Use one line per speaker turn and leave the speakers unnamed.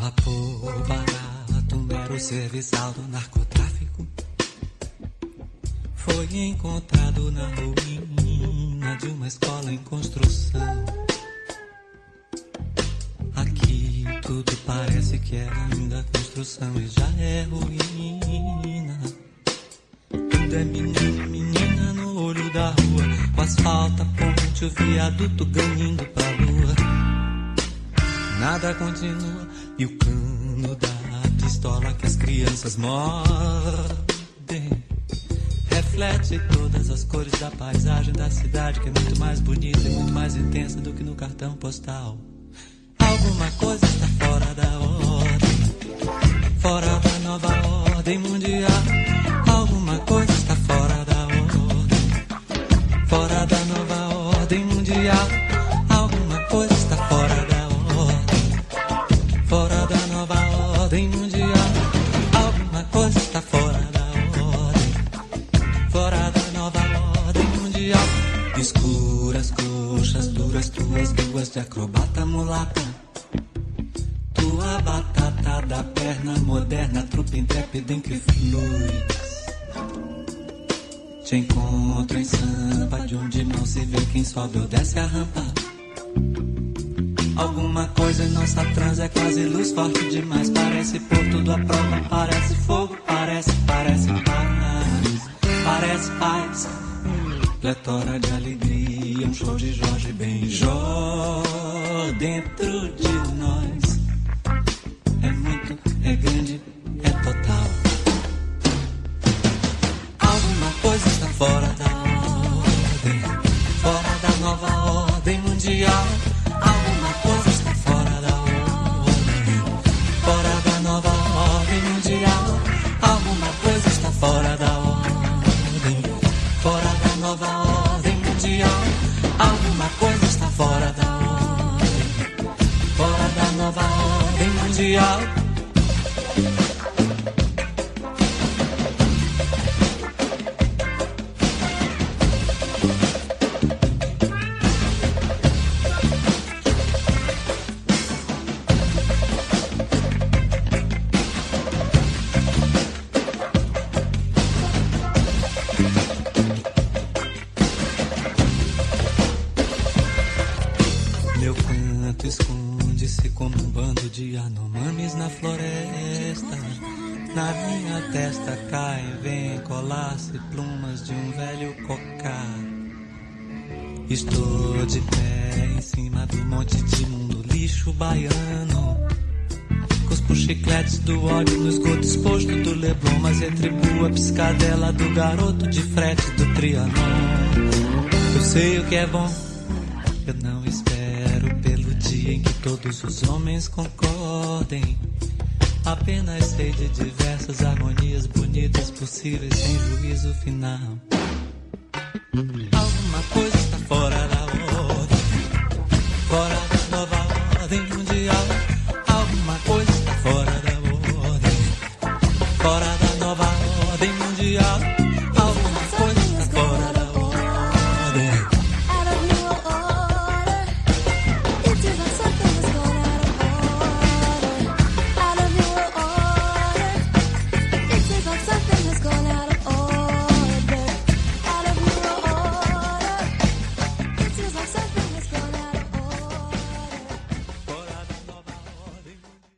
Vapor barato, mero serviçal do narcotráfico, foi encontrado na ruína de uma escola em construção. Aqui tudo parece que é ainda construção e já é ruína. Tudo é menino, menina no olho da rua, o asfalto, a ponte, o viaduto ganhando pra lua. Nada continua e o cano da pistola que as crianças mordem reflete todas as cores da paisagem da cidade, que é muito mais bonita e muito mais intensa do que no cartão postal. Alguma coisa está fora da ordem, fora da nova ordem mundial. Alguma coisa está fora da ordem, fora da nova ordem mundial. Alguma coisa está fora da ordem, fora da nova ordem mundial. Alguma coisa está fora da ordem, fora da nova ordem mundial. Escuras coxas duras, tuas duas de acrobata mulata, tua batata da perna moderna, trupe intrépida em que flui. Te encontro em Sampa, de onde não se vê quem sobe ou desce a rampa. Alguma coisa em nossa trans é quase luz forte demais. Parece pôr tudo à prova, parece fogo, parece paz, parece paz. Pletora de alegria, um show de Jorge Benjó dentro de nós. É muito, é grande, é total. Alguma coisa está fora da ordem, fora da nova ordem mundial. Alguma coisa está fora da ordem, fora da nova ordem mundial. Alguma coisa está fora da ordem, fora da nova ordem mundial. Alguma coisa está fora da ordem, fora da nova ordem mundial. Meu canto esconde-se como um bando de anomames na floresta. Na minha testa caem, vêm colar-se plumas de um velho cocá. Estou de pé em cima do monte de mundo lixo baiano. Cuspo chicletes do ódio no esgoto exposto do Leblon, mas retribuo a piscadela do garoto de frete do Trianon. Eu sei o que é bom, eu não espero pelo dia em que todos os homens concordem. Apenas sei de diversas harmonias bonitas possíveis sem juízo final. Alguma coisa está fora da